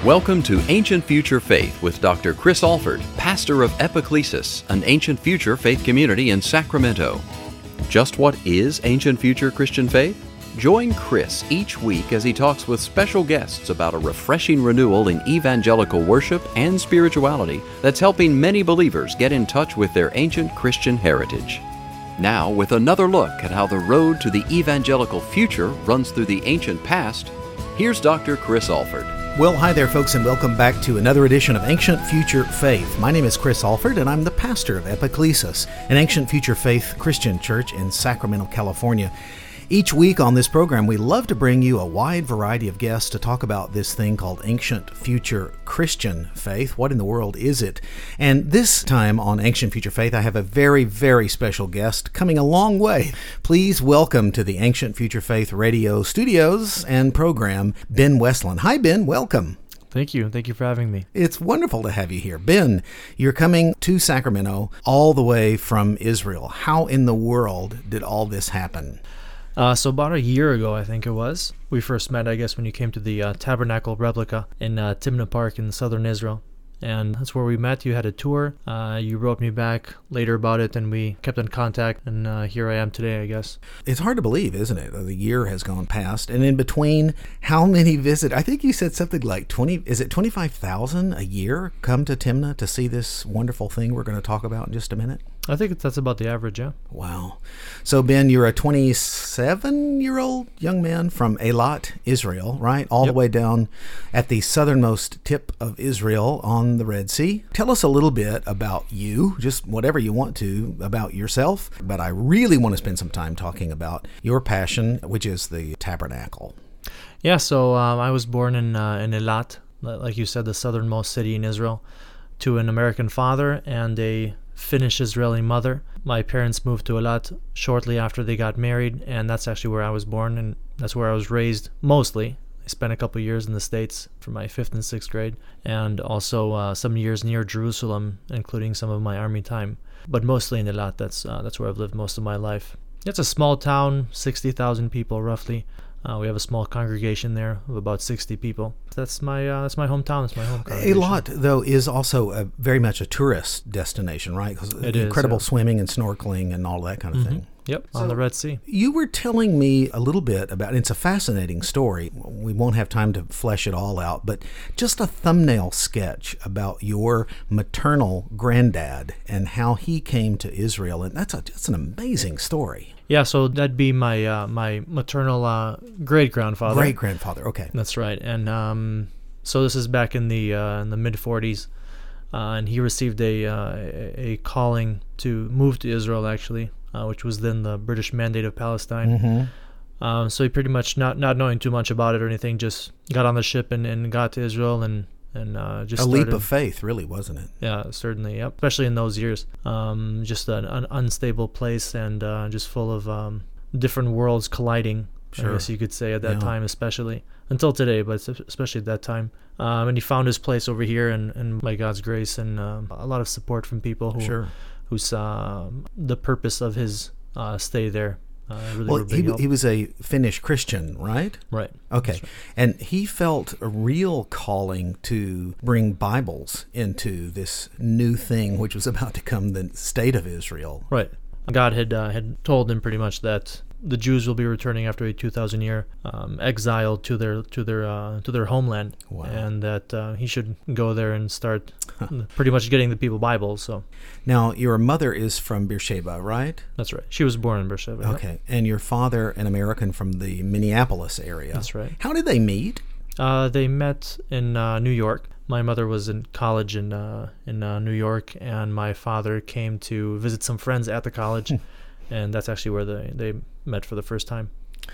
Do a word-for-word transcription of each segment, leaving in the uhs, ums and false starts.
Welcome to Ancient Future Faith with Doctor Chris Alford, pastor of Epiclesis, an ancient future faith community in Sacramento. Just what is ancient future Christian faith? Join Chris each week as he talks with special guests about a refreshing renewal in evangelical worship and spirituality that's helping many believers get in touch with their ancient Christian heritage. Now, with another look at how the road to the evangelical future runs through the ancient past, here's Doctor Chris Alford. Well, hi there, folks, and welcome back to another edition of Ancient Future Faith. My name is Chris Alford, and I'm the pastor of Epiclesis, an ancient future faith Christian church in Sacramento, California. Each week on this program, we love to bring you a wide variety of guests to talk about this thing called ancient future Christian faith. What in the world is it? And this time on Ancient Future Faith, I have a very, very special guest coming a long way. Please welcome to the Ancient Future Faith radio studios and program, Ben Westland. Hi, Ben. Welcome. Thank you. Thank you for having me. It's wonderful to have you here. Ben, you're coming to Sacramento all the way from Israel. How in the world did all this happen? Uh, so about a year ago, I think it was, we first met, I guess, when you came to the uh, Tabernacle replica in uh, Timna Park in southern Israel. And that's where we met. You had a tour. Uh, you wrote me back later about it, and we kept in contact. And uh, here I am today, I guess. It's hard to believe, isn't it? The year has gone past. And in between, how many visit? I think you said something like twenty, is it twenty-five thousand a year come to Timna to see this wonderful thing we're going to talk about in just a minute? I think that's about the average, yeah. Wow. So, Ben, you're a twenty-seven-year-old young man from Eilat, Israel, right? All yep. the way down at the southernmost tip of Israel on the Red Sea. Tell us a little bit about you, just whatever you want to, about yourself. But I really want to spend some time talking about your passion, which is the tabernacle. Yeah, so um, I was born in, uh, in Eilat, like you said, the southernmost city in Israel, to an American father and a Finnish Israeli mother. My parents moved to Eilat shortly after they got married, and that's actually where I was born, and that's where I was raised mostly. I spent a couple of years in the States for my fifth and sixth grade, and also uh, some years near Jerusalem, including some of my army time. But mostly in Eilat, that's uh, that's where I've lived most of my life. It's a small town, sixty thousand people roughly. Uh, we have a small congregation there of about sixty people. That's my uh, that's my hometown. That's my home congregation. Eilat, though, is also a, very much a tourist destination, right? Because incredible is, yeah. swimming and snorkeling and all that kind of mm-hmm. thing. Yep, so on the Red Sea. You were telling me a little bit about, it's a fascinating story. We won't have time to flesh it all out, but just a thumbnail sketch about your maternal granddad and how he came to Israel. And that's, a, that's an amazing story. Yeah, so that'd be my uh, my maternal uh, great-grandfather. Great-grandfather, okay. That's right. And um, so this is back in the uh, in the mid-forties. Uh, and he received a uh, a calling to move to Israel, actually, uh, which was then the British Mandate of Palestine. Mm-hmm. Um, so he pretty much, not, not knowing too much about it or anything, just got on the ship and, and got to Israel and and uh, just a started, leap of faith, really, wasn't it? Yeah, certainly. Yep. Especially in those years, um, just an, an unstable place and uh, just full of um, different worlds colliding. Sure. I guess you could say at that yeah. time, especially until today, but especially at that time. Um, and he found his place over here, and, and by God's grace, and um, a lot of support from people who sure. who saw the purpose of his uh, stay there. Uh, really well, he, he was a Finnish Christian, right? Right. Okay. Right. And he felt a real calling to bring Bibles into this new thing, which was about to come the state of Israel. Right. God had uh, had told him pretty much that the Jews will be returning after a two thousand year um, exile to their to their uh, to their homeland, wow. and that uh, he should go there and start pretty much getting the people Bibles. So, now your mother is from Beersheba, right? That's right. She was born in Beersheba. Okay, yep. And your father, an American from the Minneapolis area. That's right. How did they meet? Uh, they met in uh, New York. My mother was in college in uh, in uh, New York, and my father came to visit some friends at the college. And that's actually where they, they met for the first time.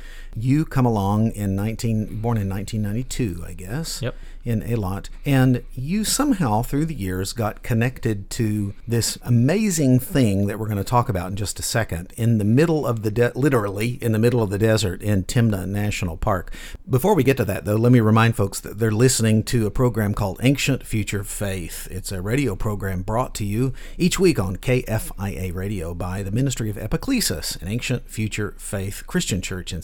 You come along in nineteen born in nineteen ninety-two, I guess. Yep. In Eilat, and you somehow through the years got connected to this amazing thing that we're going to talk about in just a second, in the middle of the de- literally in the middle of the desert in Timna National Park. Before we get to that, though, let me remind folks that they're listening to a program called Ancient Future Faith. It's a radio program brought to you each week on K F I A Radio by the Ministry of Epiclesis, an Ancient Future Faith Christian church in Sacramento,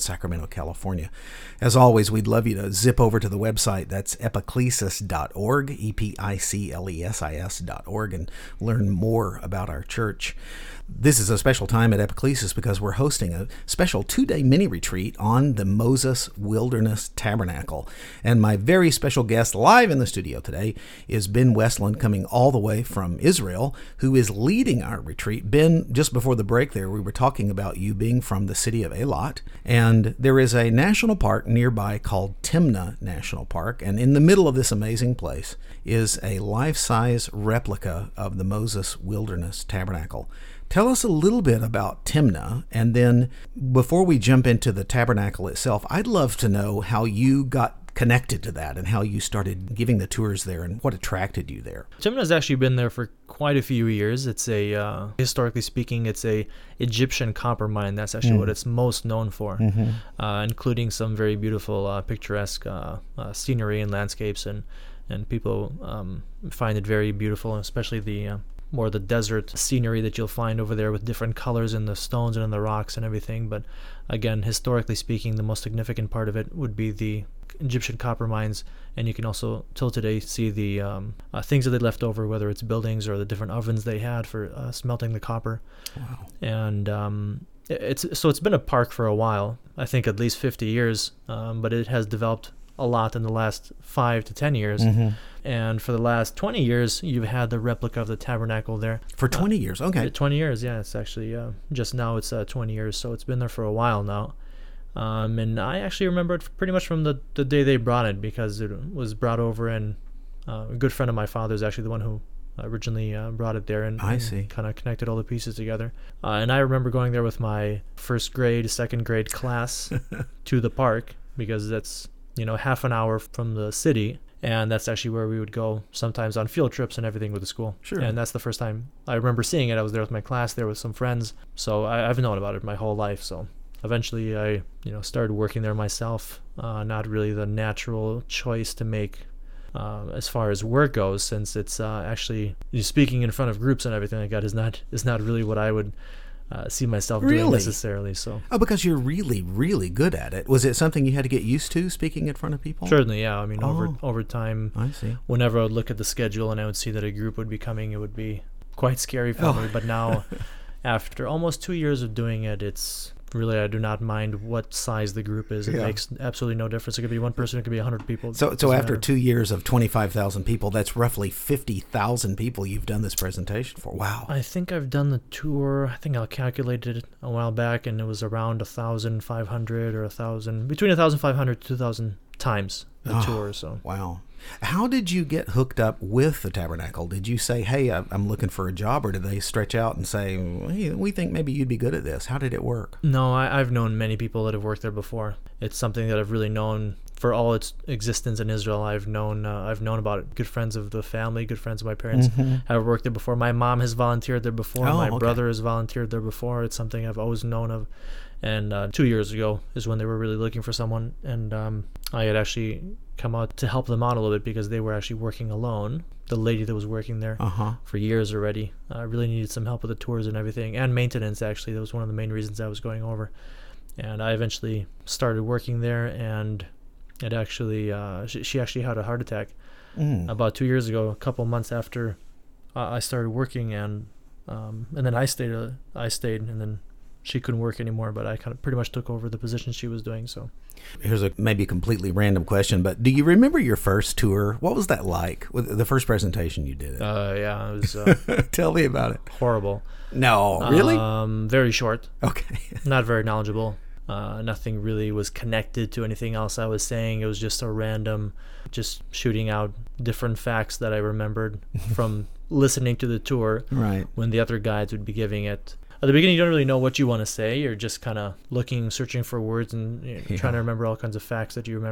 Sacramento, California. As always, we'd love you to zip over to the website. That's epiclesis dot org, E P I C L E S I S dot org, and learn more about our church. This is a special time at Epiclesis because we're hosting a special two-day mini-retreat on the Moses Wilderness Tabernacle. And my very special guest live in the studio today is Ben Westland, coming all the way from Israel, who is leading our retreat. Ben, just before the break there, we were talking about you being from the city of Eilat, and there is a national park nearby called Timnah National Park, and in the middle of this amazing place is a life-size replica of the Moses Wilderness Tabernacle. Tell us a little bit about Timnah, and then before we jump into the tabernacle itself, I'd love to know how you got connected to that and how you started giving the tours there and what attracted you there. Timnah's actually been there for quite a few years. It's a, uh, historically speaking, it's a Egyptian copper mine. That's actually mm. what it's most known for, mm-hmm. uh, including some very beautiful, uh, picturesque uh, uh, scenery and landscapes, and, and people um, find it very beautiful, especially the... Uh, more the desert scenery that you'll find over there with different colors in the stones and in the rocks and everything. But again, historically speaking, the most significant part of it would be the Egyptian copper mines, and you can also till today see the um, uh, things that they left over, whether it's buildings or the different ovens they had for uh, smelting the copper. Wow. And um, it's so it's been a park for a while, I think at least fifty years, um, but it has developed a lot in the last five to ten years. Mm-hmm. And for the last twenty years, you've had the replica of the tabernacle there. For twenty uh, years, okay. twenty years, yeah. It's actually, uh, just now it's uh, twenty years, so it's been there for a while now. Um, and I actually remember it pretty much from the, the day they brought it, because it was brought over, and uh, a good friend of my father is actually the one who originally uh, brought it there, and, I see. and kind of connected all the pieces together. Uh, and I remember going there with my first grade, second grade class to the park, because that's, you know, half an hour from the city. And that's actually where we would go sometimes on field trips and everything with the school. Sure. And that's the first time I remember seeing it. I was there with my class, there with some friends. So I, I've known about it my whole life. So eventually I, you know, started working there myself. Uh, not really the natural choice to make uh, as far as work goes, since it's uh, actually speaking in front of groups and everything like that is not is not really what I would Uh, see myself really? doing necessarily. So oh, because you're really, really good at it. Was it something you had to get used to, speaking in front of people? Certainly, yeah. I mean, oh, over over time, I see. Whenever I would look at the schedule and I would see that a group would be coming, it would be quite scary for oh. me. But now, after almost two years of doing it, it's really, I do not mind what size the group is. It yeah. makes absolutely no difference. It could be one person, it could be one hundred people. So so after matter. two years of twenty-five thousand people, that's roughly fifty thousand people you've done this presentation for. Wow. I think I've done the tour, I think I calculated it a while back, and it was around one thousand five hundred or one thousand, between one thousand five hundred to two thousand times the oh, tour. So wow. How did you get hooked up with the tabernacle? Did you say, hey, I'm looking for a job, or did they stretch out and say, hey, we think maybe you'd be good at this? How did it work? No, I, I've known many people that have worked there before. It's something that I've really known for all its existence in Israel. I've known uh, I've known about it. Good friends of the family, good friends of my parents mm-hmm. have worked there before. My mom has volunteered there before. Oh, my okay. brother has volunteered there before. It's something I've always known of. And uh, two years ago is when they were really looking for someone, and um, I had actually come out to help them out a little bit, because they were actually working alone. The lady that was working there uh-huh. for years already uh, really needed some help with the tours and everything, and maintenance. Actually, that was one of the main reasons I was going over. And I eventually started working there, and it actually uh, she, she actually had a heart attack mm. about two years ago, a couple months after uh, I started working, and um, and then I stayed. Uh, I stayed, and then she couldn't work anymore, but I kind of pretty much took over the position she was doing. So here's a maybe completely random question, but do you remember your first tour? What was that like with the first presentation you did? Uh, yeah, it was uh, tell me about it. Horrible. No, really? Um, very short. Okay. Not very knowledgeable. Uh, nothing really was connected to anything else I was saying. It was just a random, just shooting out different facts that I remembered from listening to the tour. Right. When the other guides would be giving it. At the beginning, you don't really know what you want to say. You're just kind of looking, searching for words, and you know, yeah. trying to remember all kinds of facts that you remember.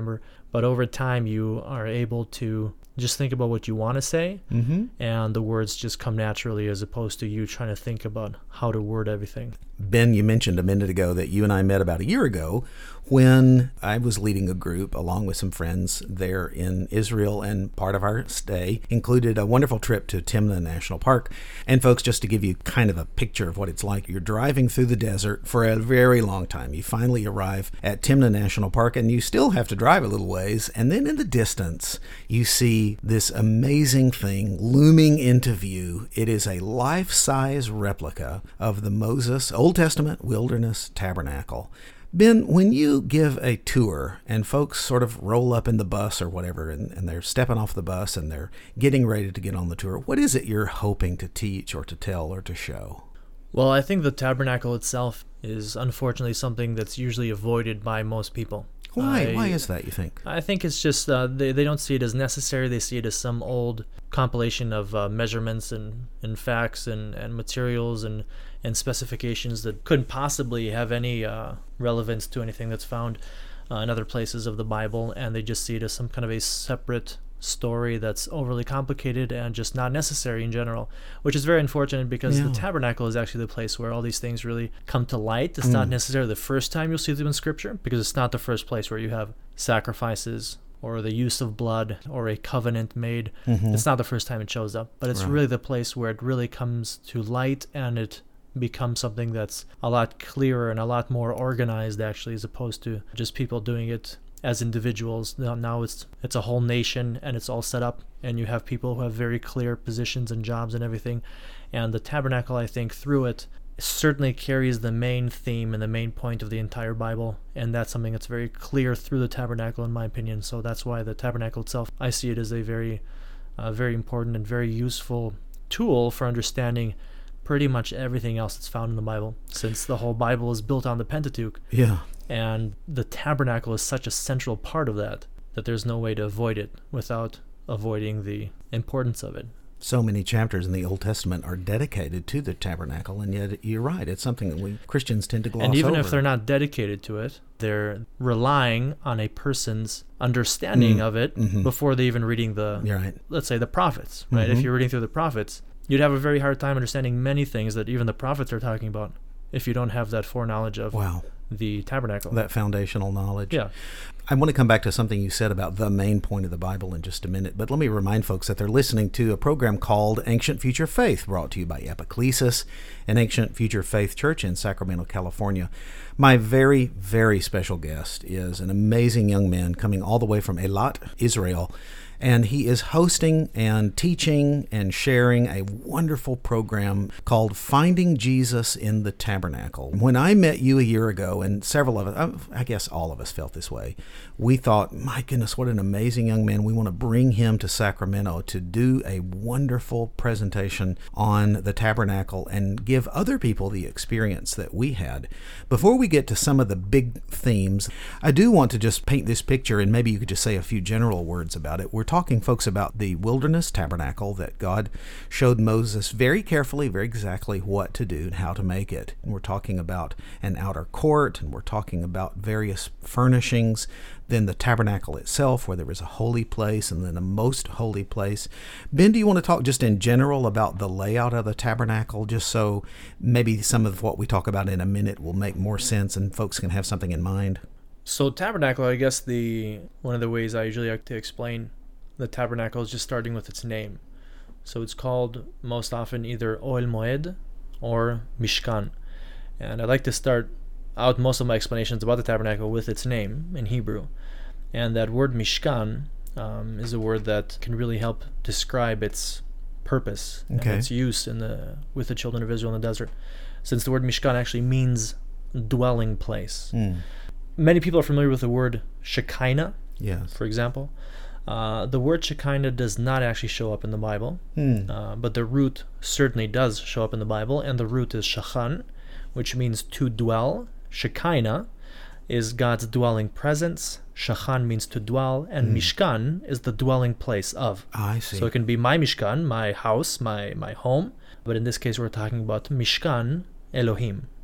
But over time, you are able to just think about what you want to say, Mm-hmm. and the words just come naturally as opposed to you trying to think about how to word everything. Ben, you mentioned a minute ago that you and I met about a year ago when I was leading a group along with some friends there in Israel, and part of our stay included a wonderful trip to Timna National Park. And folks, just to give you kind of a picture of what it's like, you're driving through the desert for a very long time. You finally arrive at Timna National Park, and you still have to drive a little ways, and then in the distance you see this amazing thing looming into view. It is a life-size replica of the Moses Old Testament Wilderness Tabernacle. Ben, when you give a tour and folks sort of roll up in the bus or whatever, and, and they're stepping off the bus and they're getting ready to get on the tour, what is it you're hoping to teach or to tell or to show? Well, I think the tabernacle itself is unfortunately something that's usually avoided by most people. Why? I, Why is that, you think? I think it's just uh, they, they don't see it as necessary. They see it as some old compilation of uh, measurements and, and facts and, and materials and, and specifications that couldn't possibly have any uh, relevance to anything that's found uh, in other places of the Bible, and they just see it as some kind of a separate story that's overly complicated and just not necessary in general, which is very unfortunate because Yeah. the tabernacle is actually the place where all these things really come to light. It's Mm. not necessarily the first time you'll see them in Scripture, because it's not the first place where you have sacrifices or the use of blood or a covenant made. Mhm. It's not the first time it shows up, but it's Right. really the place where it really comes to light, and it becomes something that's a lot clearer and a lot more organized, actually, as opposed to just people doing it as individuals. Now, now it's it's a whole nation, and it's all set up, and you have people who have very clear positions and jobs and everything. And the tabernacle, I think, through it certainly carries the main theme and the main point of the entire Bible, and that's something that's very clear through the tabernacle, in my opinion. So that's why the tabernacle itself, I see it as a very uh, very important and very useful tool for understanding pretty much everything else that's found in the Bible, since the whole Bible is built on the Pentateuch. Yeah. And the tabernacle is such a central part of that that there's no way to avoid it without avoiding the importance of it. So many chapters in the Old Testament are dedicated to the tabernacle, and yet you're right, it's something that we Christians tend to gloss over. And even if they're not dedicated to it, they're relying on a person's understanding Mm, of it mhm. before they even reading the, You're right. let's say, the prophets, right? Mhm. If you're reading through the prophets, you'd have a very hard time understanding many things that even the prophets are talking about if you don't have that foreknowledge of Wow. the tabernacle. That foundational knowledge. Yeah. I want to come back to something you said about the main point of the Bible in just a minute, but let me remind folks that they're listening to a program called Ancient Future Faith, brought to you by Epiclesis, an Ancient Future Faith church in Sacramento, California. My very, very special guest is an amazing young man coming all the way from Eilat, Israel, and he is hosting and teaching and sharing a wonderful program called Finding Jesus in the Tabernacle. When I met you a year ago, and several of us, I guess all of us felt this way, we thought, my goodness, what an amazing young man. We want to bring him to Sacramento to do a wonderful presentation on the tabernacle and give other people the experience that we had. Before we get to some of the big themes, I do want to just paint this picture, and maybe you could just say a few general words about it. We're talking, folks, about the wilderness tabernacle that God showed Moses very carefully, very exactly what to do and how to make it. And we're talking about an outer court, and we're talking about various furnishings, then the tabernacle itself, where there was a holy place and then a most holy place. Ben, do you want to talk just in general about the layout of the tabernacle, just so maybe some of what we talk about in a minute will make more sense and folks can have something in mind? So tabernacle, I guess the one of the ways I usually like to explain the tabernacle is just starting with its name. So it's called most often either Ohel Moed or Mishkan. And I like to start out most of my explanations about the tabernacle with its name in Hebrew. And that word Mishkan um, is a word that can really help describe its purpose Okay. and its use in the with the children of Israel in the desert, since the word Mishkan actually means dwelling place. Mm. Many people are familiar with the word Shekinah, Yes. for example. Uh, the word Shekinah does not actually show up in the Bible, Mm. uh, but the root certainly does show up in the Bible, and the root is Shachan, which means to dwell. Shekinah is God's dwelling presence. Shachan means to dwell, and Mm. Mishkan is the dwelling place of. I see. So it can be my Mishkan, my house, my, my home, but in this case we're talking about Mishkan Elohim,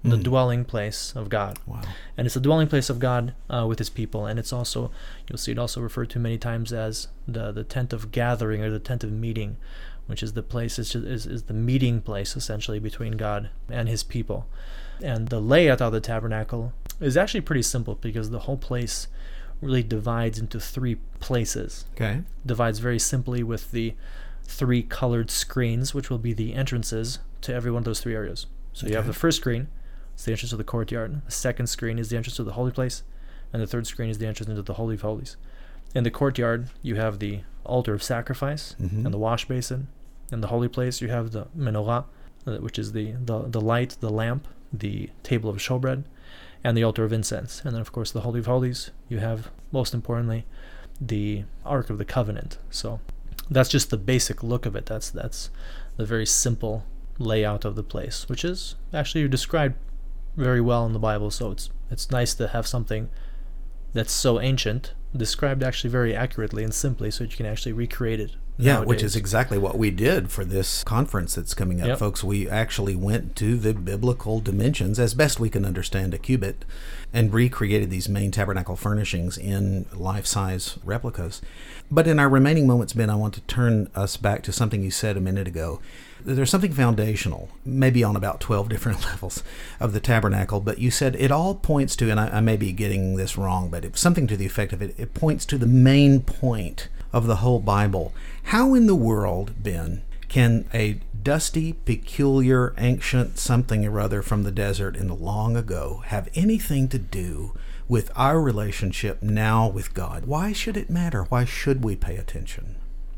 the Mm. dwelling place of God. Wow. And it's the dwelling place of God uh, with his people. And it's also, you'll see it also referred to many times as the, the tent of gathering or the tent of meeting, which is the place, is, is, is the meeting place essentially between God and his people. And the layout of the tabernacle is actually pretty simple because the whole place really divides into three places. Okay. Divides very simply with the three colored screens, which will be the entrances to every one of those three areas. So you have Okay. the first screen, it's the entrance to the courtyard. The second screen is the entrance to the holy place. And the third screen is the entrance into the Holy of Holies. In the courtyard, you have the altar of sacrifice Mhm. and the wash basin. In the holy place, you have the menorah, uh, which is the, the, the light, the lamp, the table of showbread, and the altar of incense. And then, of course, the Holy of Holies, you have, most importantly, the Ark of the Covenant. So that's just the basic look of it. That's that's the very simple layout of the place, which is actually described very well in the Bible. So it's it's nice to have something that's so ancient described actually very accurately and simply, so that you can actually recreate it. Yeah, nowadays. which is exactly what we did for this conference that's coming up, Yep. folks. We actually went to the biblical dimensions as best we can understand a cubit and recreated these main tabernacle furnishings in life-size replicas. But in our remaining moments, Ben, I want to turn us back to something you said a minute ago. There's something foundational, maybe on about twelve different levels of the tabernacle, but you said it all points to, and I, I may be getting this wrong, but it's something to the effect of it, it points to the main point of the whole Bible. How in the world, Ben, can a dusty, peculiar, ancient something or other from the desert in the long ago have anything to do with our relationship now with God? Why should it matter? Why should we pay attention?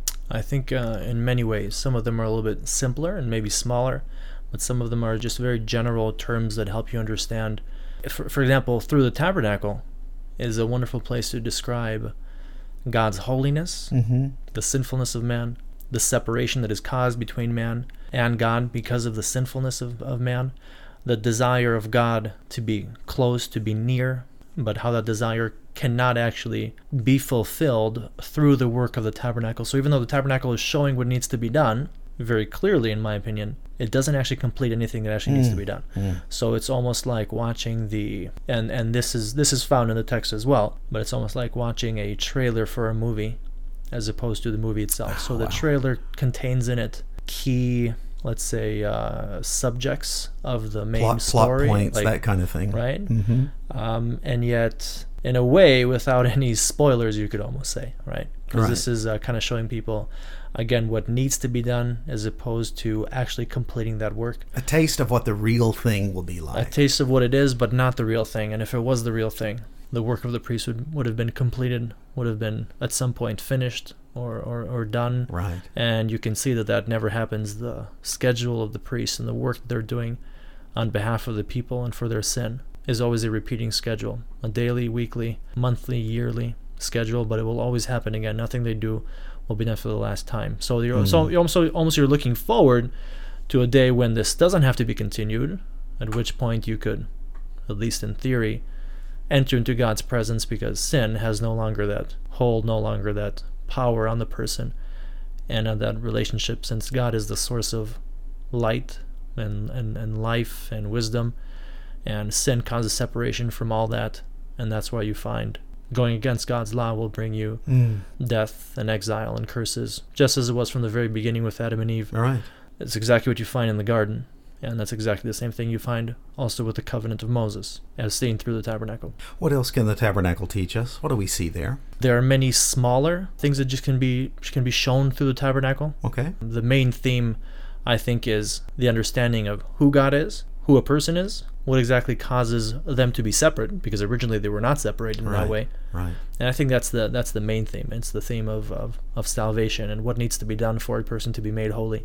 I think uh, in many ways, some of them are a little bit simpler and maybe smaller, but some of them are just very general terms that help you understand. For, for example, through the tabernacle is a wonderful place to describe God's holiness, Mm-hmm. the sinfulness of man, the separation that is caused between man and God because of the sinfulness of, of man, the desire of God to be close, to be near, but how that desire cannot actually be fulfilled through the work of the tabernacle. So even though the tabernacle is showing what needs to be done, very clearly, in my opinion, it doesn't actually complete anything that actually Mm. needs to be done. Mm. So it's almost like watching the, and, and this is this is found in the text as well, but it's almost like watching a trailer for a movie as opposed to the movie itself. Oh, so the wow. trailer contains in it key, let's say, uh, subjects of the main Plot, plot story. points, like- that kind of thing. right? Mm-hmm. Um, and yet, in a way, without any spoilers, you could almost say, right? Because Right. this is uh, kind of showing people, again, what needs to be done as opposed to actually completing that work. A taste of what the real thing will be A like. taste of what it is, but not the real thing. And if it was the real thing, the work of the priest would, would have been completed, would have been at some point finished or, or, or done. Right. And you can see that that never happens. The schedule of the priests and the work that they're doing on behalf of the people and for their sin is always a repeating schedule, a daily, weekly, monthly, yearly schedule, but it will always happen again. Nothing they do will be done for the last time. So you're Mm. so you're almost, almost you're looking forward to a day when this doesn't have to be continued, at which point you could, at least in theory, enter into God's presence because sin has no longer that hold, no longer that power on the person and on that relationship, since God is the source of light and, and, and life and wisdom, and sin causes separation from all that, and that's why you find going against God's law will bring you Mm. death and exile and curses, just as it was from the very beginning with Adam and Eve. All right. It's exactly what you find in the garden, and that's exactly the same thing you find also with the covenant of Moses, as seen through the tabernacle. What else can the tabernacle teach us? What do we see there? There are many smaller things that just can be can be shown through the tabernacle. Okay. The main theme, I think, is the understanding of who God is, who a person is, what exactly causes them to be separate, because originally they were not separated in Right. that way. Right. And I think that's the that's the main theme. It's the theme of, of, of salvation and what needs to be done for a person to be made holy.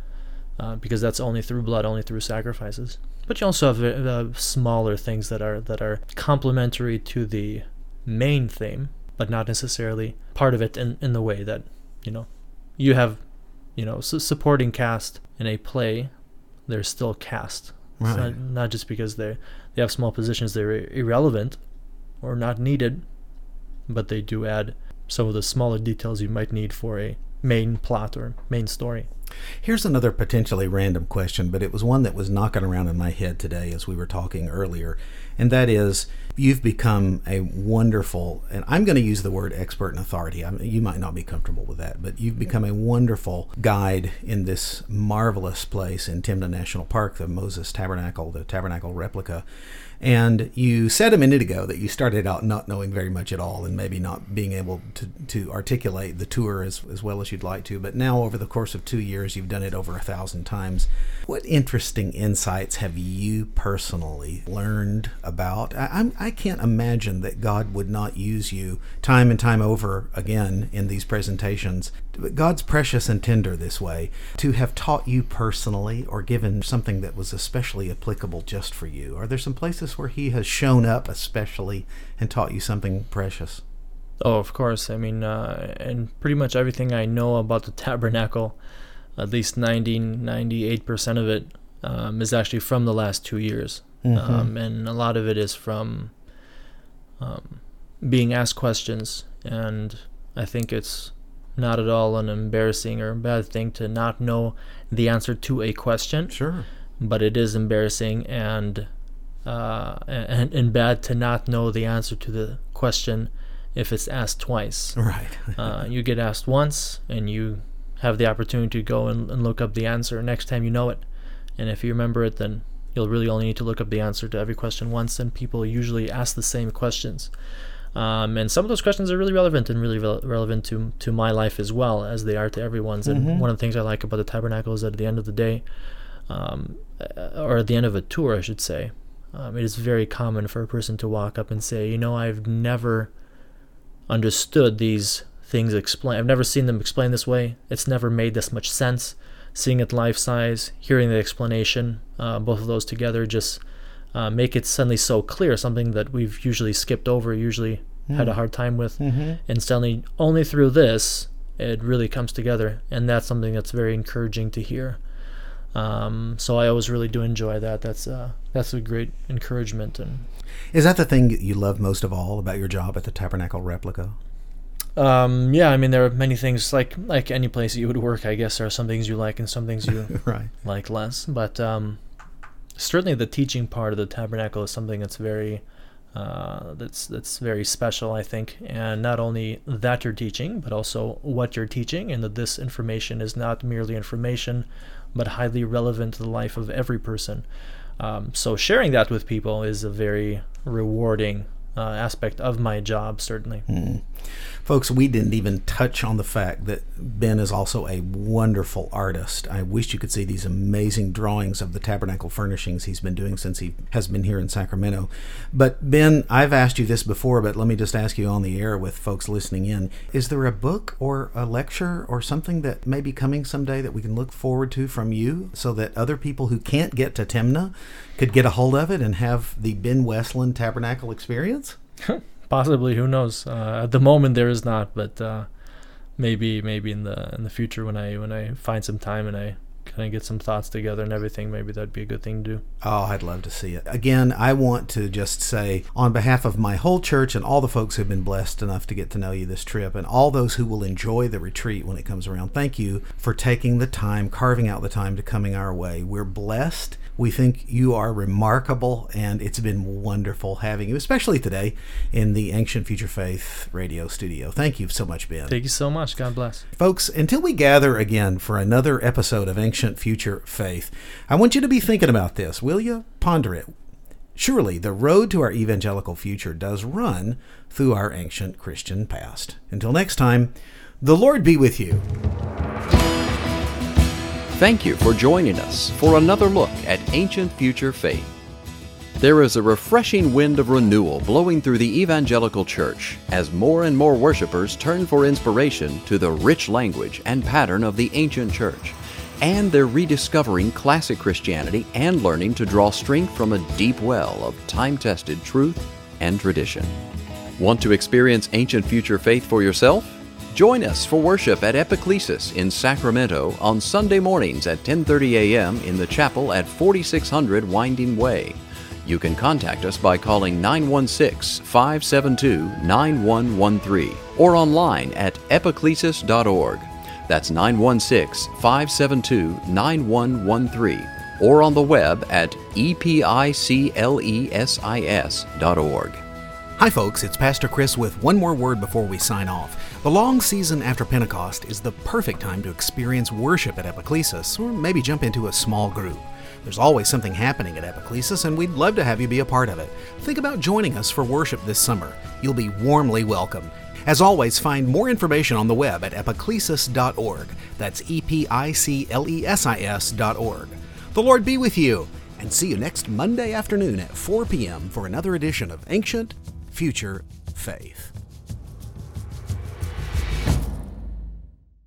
Uh, because that's only through blood, only through sacrifices. But you also have uh, smaller things that are that are complementary to the main theme, but not necessarily part of it in, in the way that, you know, you have, you know, su- supporting cast in a play, they're still cast. It's Right. not, not just because they they have small positions, they're irrelevant or not needed, but they do add some of the smaller details you might need for a main plot or main story. Here's another potentially random question, but it was one that was knocking around in my head today as we were talking earlier, and that is, you've become a wonderful, and I'm going to use the word expert and authority. I mean, you might not be comfortable with that, but you've become a wonderful guide in this marvelous place in Timna National Park, the Moses Tabernacle, the Tabernacle replica. And you said a minute ago that you started out not knowing very much at all and maybe not being able to, to articulate the tour as, as well as you'd like to. But now over the course of two years, you've done it over a thousand times. What interesting insights have you personally learned about? I, I'm, I can't imagine that God would not use you time and time over again in these presentations. But God's precious and tender this way, to have taught you personally or given something that was especially applicable just for you. Are there some places where he has shown up especially and taught you something precious? Oh, of course. I mean, uh, and pretty much everything I know about the tabernacle, at least ninety, ninety-eight percent of it um, is actually from the last two years. Mm-hmm. Um, and a lot of it is from um, being asked questions. And I think it's not at all an embarrassing or a bad thing to not know the answer to a question. Sure. But it is embarrassing and uh, and, and bad to not know the answer to the question if it's asked twice. Right. uh, you get asked once and you have the opportunity to go and, and look up the answer. Next time you know it. And if you remember it, then you'll really only need to look up the answer to every question once, and people usually ask the same questions. Um, and some of those questions are really relevant and really re- relevant to to my life as well as they are to everyone's. And mm-hmm. one of the things I like about the tabernacle is that at the end of the day, um, or at the end of a tour, I should say, um, it is very common for a person to walk up and say, you know, I've never understood these things explained. I've never seen them explained this way. It's never made this much sense. Seeing it life size, hearing the explanation, uh, both of those together just Uh, make it suddenly so clear, something that we've usually skipped over, usually mm. had a hard time with. Mm-hmm. And suddenly, only through this, it really comes together. And that's something that's very encouraging to hear. Um, so I always really do enjoy that. That's uh, that's a great encouragement. And is that the thing that you love most of all about your job at the Tabernacle Replica? Um, yeah, I mean, there are many things, like like any place you would work, I guess there are some things you like and some things you right. like less. But um, certainly the teaching part of the tabernacle is something that's very uh, that's that's very special, I think. And not only that you're teaching, but also what you're teaching, and that this information is not merely information, but highly relevant to the life of every person. Um, so sharing that with people is a very rewarding uh, aspect of my job, certainly. Mm. Folks, we didn't even touch on the fact that Ben is also a wonderful artist. I wish you could see these amazing drawings of the tabernacle furnishings he's been doing since he has been here in Sacramento. But Ben, I've asked you this before, but let me just ask you on the air with folks listening in. Is there a book or a lecture or something that may be coming someday that we can look forward to from you so that other people who can't get to Timna could get a hold of it and have the Ben Westland Tabernacle experience? Possibly, who knows? Uh, at the moment, there is not, but uh, maybe, maybe in the in the future, when I when I find some time and I kind of get some thoughts together and everything, maybe that'd be a good thing to do. Oh, I'd love to see it. Again, I want to just say, on behalf of my whole church and all the folks who've been blessed enough to get to know you this trip, and all those who will enjoy the retreat when it comes around, thank you for taking the time, carving out the time to coming our way. We're blessed. We think you are remarkable, and it's been wonderful having you, especially today in the Ancient Future Faith radio studio. Thank you so much, Ben. Thank you so much. God bless. Folks, until we gather again for another episode of Ancient Future Faith, I want you to be thinking about this, will you? Ponder it. Surely the road to our evangelical future does run through our ancient Christian past. Until next time, the Lord be with you. Thank you for joining us for another look at Ancient Future Faith. There is a refreshing wind of renewal blowing through the evangelical church as more and more worshipers turn for inspiration to the rich language and pattern of the ancient church, and they're rediscovering classic Christianity and learning to draw strength from a deep well of time-tested truth and tradition. Want to experience Ancient Future Faith for yourself? Join us for worship at Epiclesis in Sacramento on Sunday mornings at ten thirty a.m. in the chapel at forty-six hundred Winding Way. You can contact us by calling nine one six, five seven two, nine one one three or online at epiclesis dot org. That's nine one six, five seven two, nine one one three, or on the web at e p i c l e s i s dot org. Hi folks, it's Pastor Chris with one more word before we sign off. The long season after Pentecost is the perfect time to experience worship at Epiclesis, or maybe jump into a small group. There's always something happening at Epiclesis, and we'd love to have you be a part of it. Think about joining us for worship this summer. You'll be warmly welcome. As always, find more information on the web at epiclesis dot org. That's E P I C L E S I S dot org. The Lord be with you, and see you next Monday afternoon at four p.m. for another edition of Ancient Future Faith.